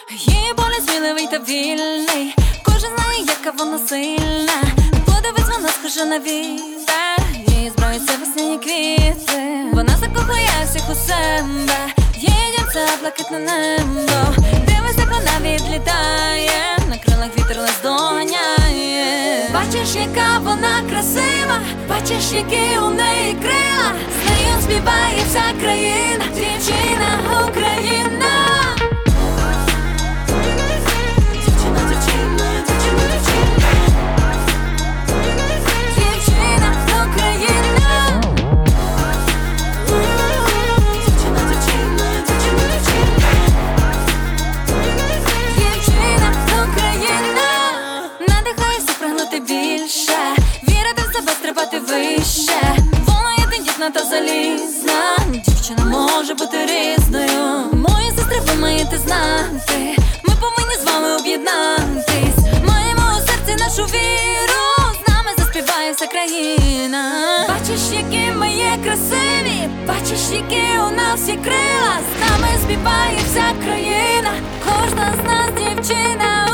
Її погляд сміливий та вільний, кожен знає, яка вона сильна. Подивись, вона схожа на вітер, її зброя це весняні квіти. Вона закохує всіх у себе, її це блакитне небо. Дивись, як вона відлітає, на крилах вітер нас доганяє. Бачиш, яка вона красива, бачиш, які у неї крила. З нею співає вся країна, дівчина Україна. Вище, вона є тендітна та залізна. Дівчина може бути різною. Мої сестри, ви маєте знати, ми повинні з вами об'єднатись. Маємо у серці нашу віру, з нами заспіває вся країна. Бачиш, які ми є красиві, бачиш, які у нас є крила. З нами співає вся країна, кожна з нас дівчина